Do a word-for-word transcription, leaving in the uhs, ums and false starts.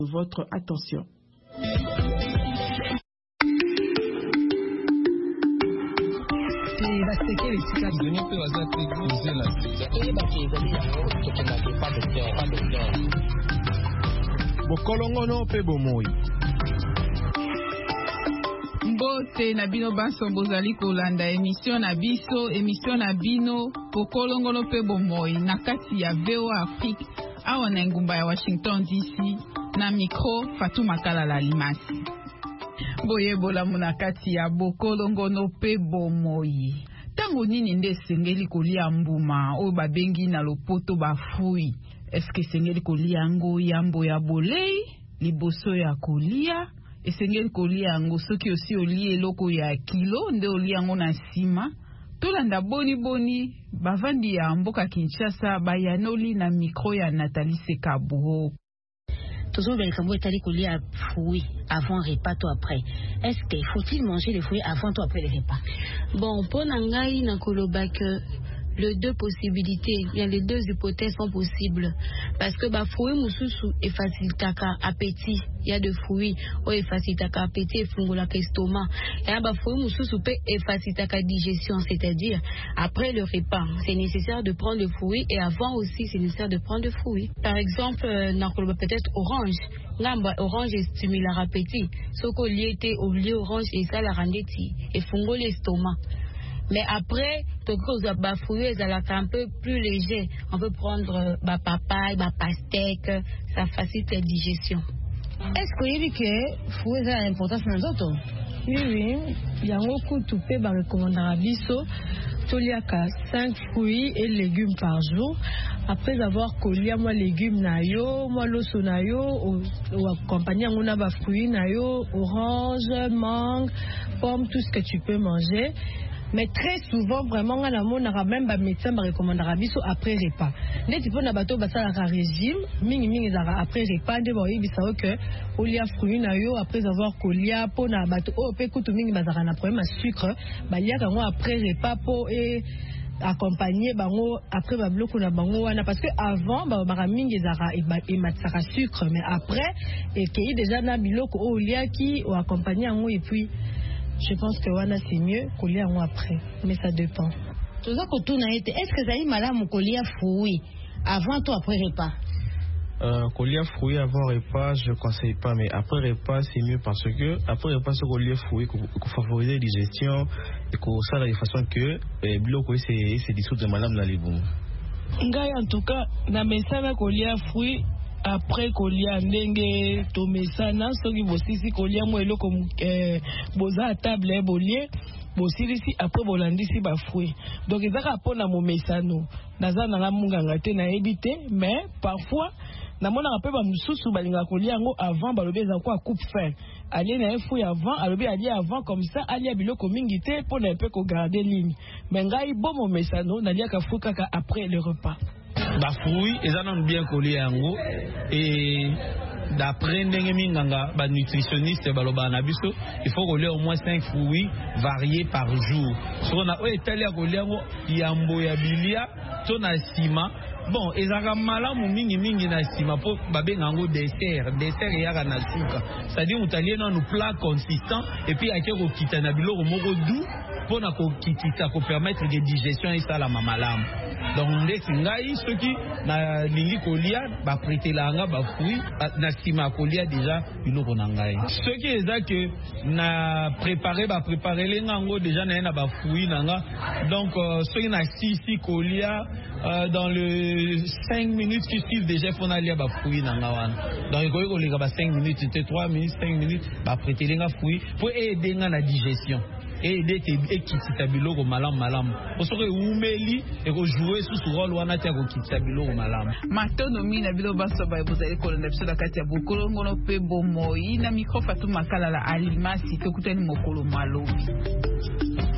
Votre attention. Bokolongono pe bomoi. Mbote na bino baso bozali kolanda émission na biso émission na bino Bokolongono pe bomoi na kati ya V O Afrique awa na ngumba ya Washington D C na micro Fatou Makala Limasi. Boye bola muna kati ya Bokolongono pe bomoi. Tango nini nde sengeli kolia mbuma oyo babengi na lopoto bafui. Eske sengeli kolia ngo yambo ya bolei liboso ya kolia esengeli kolia ngo soki osi olie eloko ya kilo nde olia ngo na sima. Tolanda boni boni bavandi ya mboka Kinshasa bayanoli na micro ya Nathalie Sekabuho. Toujours le fameux état de fruits avant repas ou après. Est-ce qu'il faut-il manger les fruits avant ou après les repas? Bon, pour Nangai, Nakoloba que les deux possibilités, bien les deux hypothèses sont possibles. Parce que bah fruits mususu et facilitaka appétit. Il y a de fruits ou et facilitaka appétit et fungola l'estomac. Et bah fruits mususu et facilitaka digestion, c'est-à-dire après le repas, c'est nécessaire de prendre le fruit et avant aussi c'est nécessaire de prendre le fruit. Par exemple, nakoloba peut-être orange. Ngamba orange stimule l'appétit. Soko lié au lié orange et ça la rendeti et fungola l'estomac. Mais après, les fruits sont un peu plus légers. On peut prendre bah, papaye, bah, pastèque, ça facilite la digestion. Est-ce que vous avez que les fruits ont une importance dans les autres? Oui, oui. Il y a beaucoup de peu par le commandant Abisso. Il y a cinq fruits et légumes par jour. Après avoir collé moi légumes nayo, moi l'osso nayo, ou accompagné on a des fruits nayo, orange, mangue, pomme, tout ce que tu peux manger. Mais très souvent, vraiment, on a même un médecin qui recommande après repas. Les types de bateaux basent sur régime, ming ming après repas, de voir ils savent que au lieu fruits nayo après avoir colia pour na bateau au pe kutu ming bazara na problème à sucre, bah il y a quand après repas pour et accompagner bango après ba bloc na bango wana parce que avant ba ba mingi zara et matsaka sucre mais après et qu'il déjà na biloko au lieu qui ou accompagner en et puis je pense que wana c'est mieux coller un après, mais ça dépend. Tout ça que tout n'a été. Est-ce que ça y est madame coller fruits avant ou après repas? Euh, coller fruits avant repas, je conseille pas, mais après repas c'est mieux parce que après repas c'est coller fruits qu'on favoriser la digestion et qu'on ça de façon que eh, bloc c'est c'est dissoudre madame dans les bons. Ngai en tout cas na mesana coller fruits après kolia ndenge tomesana soki bosisi kolia mo eloko eh, boza à table e bolie bosilisi après bolandisi ba fruit donc ezaka pona mo mesano naza na munganga te na ebité mais parfois na mona pe ba mususu balinga kolia ngo avant balobi za kwa coupe fin ali na fruit avant alobi ali avant comme ça ali biloko mingi te pona pe ko garder ligne mais ngai bo mo mesano na lia ka fruit kaka après le repas. Ba fruits ils ont bien collé yango et d'après ndenge minganga ba nutritionniste baloba na biso il faut coller au moins cinq fruits variés par jour so on a o etalia coller yango yambo ya bilia to na sima bon ezaka malamu mingi mingi na sima po babenga yango dessert dessert yaka na suka c'est-à-dire utalie na nous plat consistant et puis akeko kitana biloko moko doux pour na ko kitisa ko permettre de digestion et ça la mamalamu donc ndeki ngai soki na lingi kolia ba prêter langa ba fruit na sima kolia déjà biloko na ngai soki eza que na préparer ba préparer lengango déjà na na ba fruit nanga donc euh, soki na sisi kolia euh, dans le cinq minutes qui suivent déjà faut na lia ba fruit nanga wana donc ikoki koleka ba cinq minutes c'était trois minutes cinq minutes ba prêter lenga fruit pour aider nga la digestion et d'être équitable biloko malam malam osoke umeli et ko jouer sous ce rôle wana tia ko kitable biloko malam matono mina bilo baso ba bozali ko na biso kati ya Bokolongono pe bomoi na micro Fatou Makala Limasi to kutani mokolo malobi.